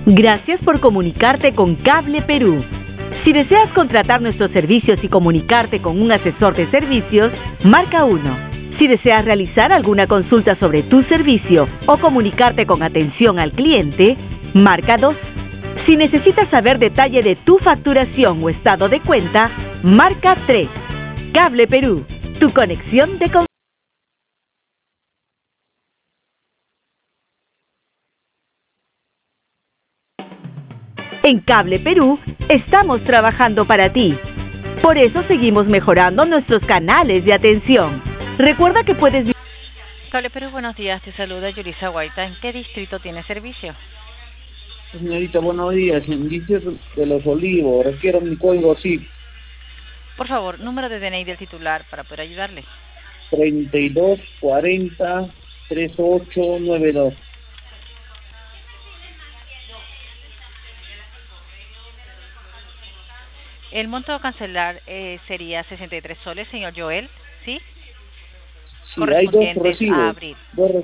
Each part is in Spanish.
Gracias por comunicarte con Cable Perú. Si deseas contratar nuestros servicios y comunicarte con un asesor de servicios, marca 1. Si deseas realizar alguna consulta sobre tu servicio o comunicarte con atención al cliente, marca 2. Si necesitas saber detalle de tu facturación o estado de cuenta, marca 3. Cable Perú, tu conexión de confianza. En Cable Perú estamos trabajando para ti. Por eso seguimos mejorando nuestros canales de atención. Recuerda que puedes... Cable Perú, buenos días. Te saluda Yulisa Guaita. ¿En qué distrito tiene servicio? Señorita, buenos días. En Distrito de Los Olivos, requiero mi código SIP. Por favor, número de DNI del titular para poder ayudarle. 3240-3892. El monto a cancelar sería 63 soles, señor Joel, ¿sí? Sí, hay dos recibos. A abril.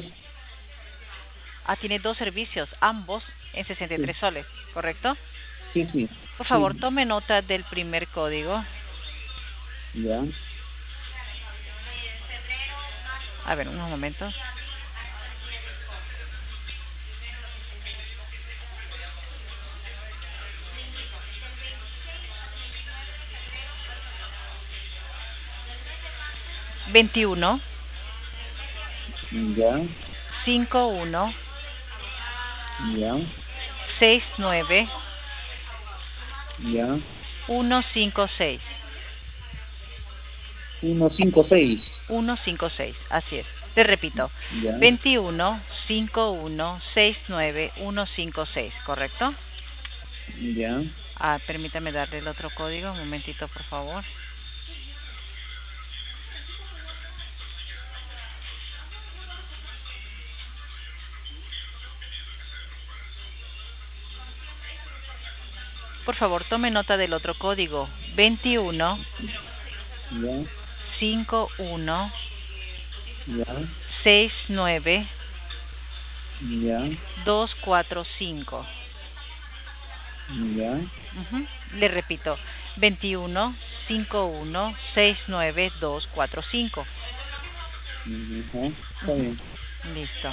Tiene dos servicios, ambos en 63 soles, ¿correcto? Sí, sí. Por favor, tome nota del primer código. Ya. A ver, unos momentos. ¿21? Ya. 51. Ya. 69. Ya. 156. 156. 156, así es. Te repito. Ya. 21, 51, 69, 156, ¿correcto? Ya. Permítame darle el otro código. Un momentito, por favor. Por favor, tome nota del otro código. 21, Ya. 51, Ya. 69, Ya. 245. Ya. Le repito, 21, 51, 69, 245. Está bien. Listo.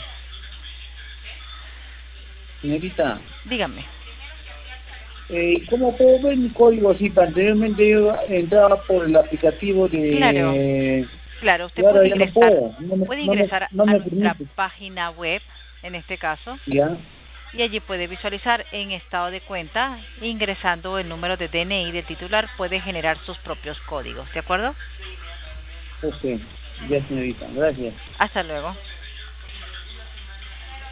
Señorita. Dígame. ¿Cómo puedo ver mi código SIP? Anteriormente yo entraba por el aplicativo de... Claro, usted ahora puede ya ingresar, no ingresar me a nuestra permite. página web, en este caso, Ya. y allí puede visualizar en estado de cuenta, ingresando el número de DNI del titular, puede generar sus propios códigos, ¿de acuerdo? Ok, ya señorita, gracias. Hasta luego.